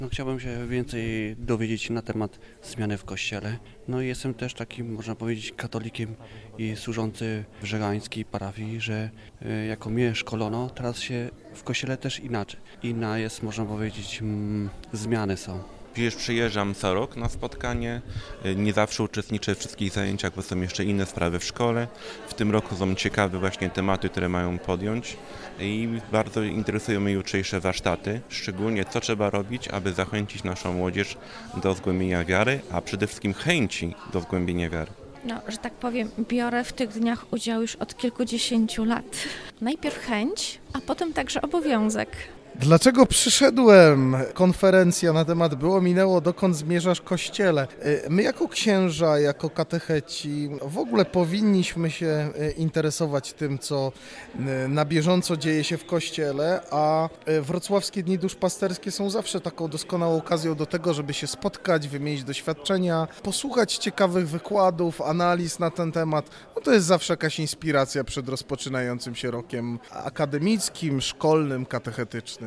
No, chciałbym się więcej dowiedzieć na temat zmiany w Kościele. No i jestem też takim, można powiedzieć, katolikiem i służący w żegańskiej parafii, że jako mnie szkolono, teraz się w Kościele też inaczej. Inna jest, można powiedzieć, zmiany są. Przyjeżdżam co rok na spotkanie, nie zawsze uczestniczę w wszystkich zajęciach, bo są jeszcze inne sprawy w szkole. W tym roku są ciekawe właśnie tematy, które mają podjąć i bardzo interesują mnie jutrzejsze warsztaty, szczególnie co trzeba robić, aby zachęcić naszą młodzież do zgłębienia wiary, a przede wszystkim chęci do zgłębienia wiary. No, że tak powiem, biorę w tych dniach udział już od kilkudziesięciu lat. Najpierw chęć, a potem także obowiązek. Dlaczego przyszedłem? Konferencja na temat było, minęło, dokąd zmierzasz Kościele. My jako księża, jako katecheci w ogóle powinniśmy się interesować tym, co na bieżąco dzieje się w Kościele, a wrocławskie Dni Duszpasterskie są zawsze taką doskonałą okazją do tego, żeby się spotkać, wymienić doświadczenia, posłuchać ciekawych wykładów, analiz na ten temat. No to jest zawsze jakaś inspiracja przed rozpoczynającym się rokiem akademickim, szkolnym, katechetycznym.